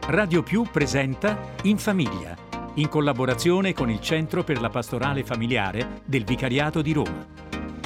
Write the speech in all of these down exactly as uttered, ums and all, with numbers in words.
Radio Più presenta In Famiglia, in collaborazione con il Centro per la Pastorale Familiare del Vicariato di Roma.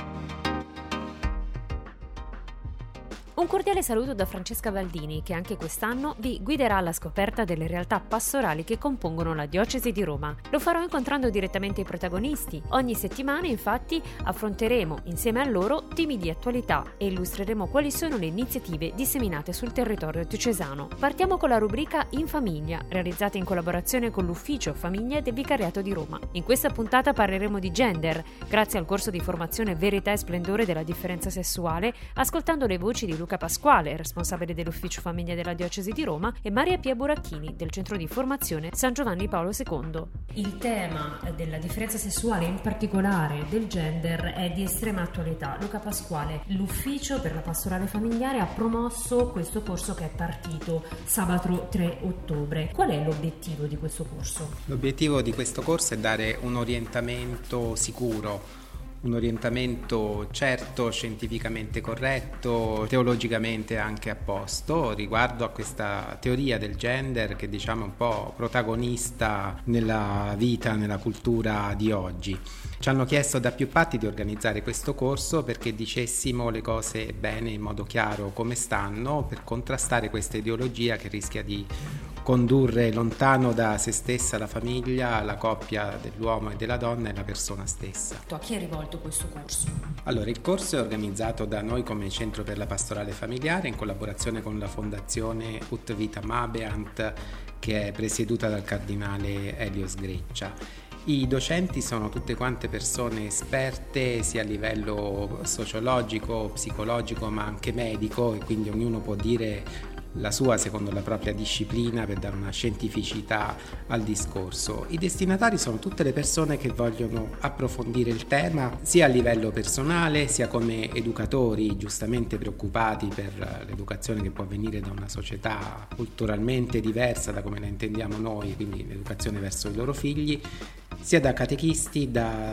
Un cordiale saluto da Francesca Baldini, che anche quest'anno vi guiderà alla scoperta delle realtà pastorali che compongono la Diocesi di Roma. Lo farò incontrando direttamente i protagonisti. Ogni settimana, infatti, affronteremo insieme a loro temi di attualità e illustreremo quali sono le iniziative disseminate sul territorio diocesano. Partiamo con la rubrica In Famiglia, realizzata in collaborazione con l'Ufficio Famiglia del Vicariato di Roma. In questa puntata parleremo di gender, grazie al corso di formazione Verità e Splendore della differenza sessuale, ascoltando le voci di Luca Pasquale, responsabile dell'Ufficio Famiglia della Diocesi di Roma, e Maria Pia Buracchini, del Centro di Formazione San Giovanni Paolo secondo. Il tema della differenza sessuale, in particolare del gender, è di estrema attualità. Luca Pasquale, l'Ufficio per la Pastorale Familiare ha promosso questo corso che è partito sabato tre ottobre. Qual è l'obiettivo di questo corso? L'obiettivo di questo corso è dare un orientamento sicuro, un orientamento certo, scientificamente corretto, teologicamente anche a posto riguardo a questa teoria del gender che diciamo è un po' protagonista nella vita, nella cultura di oggi. Ci hanno chiesto da più parti di organizzare questo corso perché dicessimo le cose bene, in modo chiaro, come stanno, per contrastare questa ideologia che rischia di condurre lontano da se stessa la famiglia, la coppia dell'uomo e della donna e la persona stessa. A chi è rivolto questo corso? Allora, il corso è organizzato da noi come Centro per la Pastorale Familiare in collaborazione con la Fondazione Ut Vitam Habeant, che è presieduta dal cardinale Elio Sgreccia. I docenti sono tutte quante persone esperte sia a livello sociologico, psicologico ma anche medico, e quindi ognuno può dire la sua secondo la propria disciplina per dare una scientificità al discorso. I destinatari sono tutte le persone che vogliono approfondire il tema sia a livello personale sia come educatori giustamente preoccupati per l'educazione che può venire da una società culturalmente diversa da come la intendiamo noi, quindi l'educazione verso i loro figli, sia da catechisti, da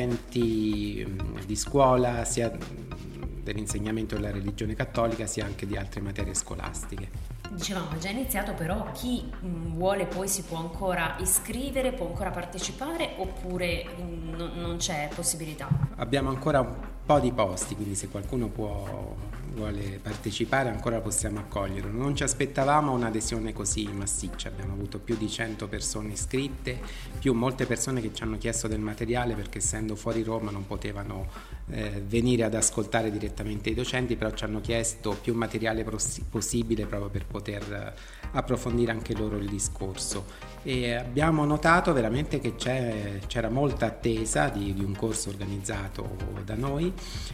docenti di scuola, sia dell'insegnamento della religione cattolica, sia anche di altre materie scolastiche. Dicevamo, è già iniziato, però chi mh, vuole poi si può ancora iscrivere, può ancora partecipare, oppure mh, non, non c'è possibilità? Abbiamo ancora un po' di posti, quindi se qualcuno può, vuole partecipare ancora possiamo accoglierlo. Non ci aspettavamo un'adesione così massiccia, abbiamo avuto più di cento persone iscritte, più molte persone che ci hanno chiesto del materiale perché essendo fuori Roma non potevano eh, venire ad ascoltare direttamente i docenti, però ci hanno chiesto più materiale poss- possibile proprio per poter approfondire anche loro il discorso. E abbiamo notato veramente che c'è, c'era molta attesa di, di un corso organizzato da noi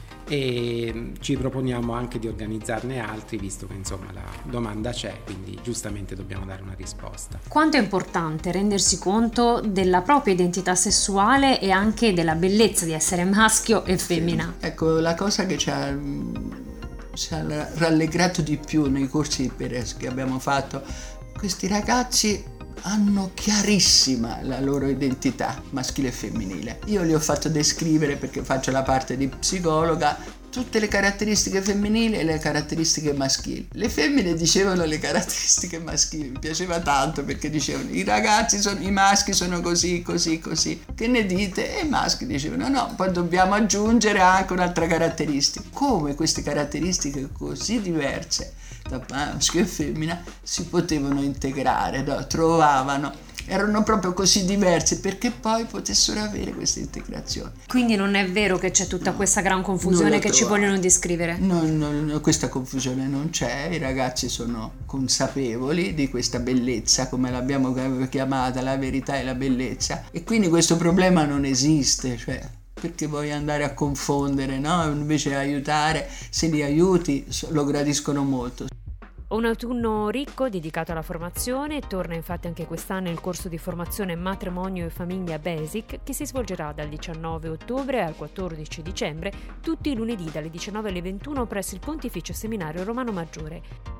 e ci proponiamo anche di organizzarne altri, visto che insomma la domanda c'è, quindi giustamente dobbiamo dare una risposta. Quanto è importante rendersi conto della propria identità sessuale e anche della bellezza di essere maschio e femmina? Sì, ecco, la cosa che ci ha, ci ha rallegrato di più nei corsi che abbiamo fatto, questi ragazzi hanno chiarissima la loro identità maschile e femminile. Io li ho fatto descrivere, perché faccio la parte di psicologa, tutte le caratteristiche femminili e le caratteristiche maschili. Le femmine dicevano le caratteristiche maschili, mi piaceva tanto perché dicevano i ragazzi sono, i maschi sono così, così, così. Che ne dite? E i maschi dicevano no, poi dobbiamo aggiungere anche un'altra caratteristica. Come queste caratteristiche così diverse da maschio e femmina si potevano integrare, no? Trovavano, erano proprio così diverse perché poi potessero avere questa integrazione. Quindi non è vero che c'è tutta no, questa gran confusione che ci vogliono descrivere? No, no, no, questa confusione non c'è, i ragazzi sono consapevoli di questa bellezza, come l'abbiamo chiamata, la verità e la bellezza, e quindi questo problema non esiste, cioè perché vuoi andare a confondere, no? Invece aiutare, se li aiuti lo gradiscono molto. Un autunno ricco dedicato alla formazione. Torna infatti anche quest'anno il corso di formazione Matrimonio e Famiglia Basic, che si svolgerà dal diciannove ottobre al quattordici dicembre, tutti i lunedì dalle diciannove alle ventuno presso il Pontificio Seminario Romano Maggiore.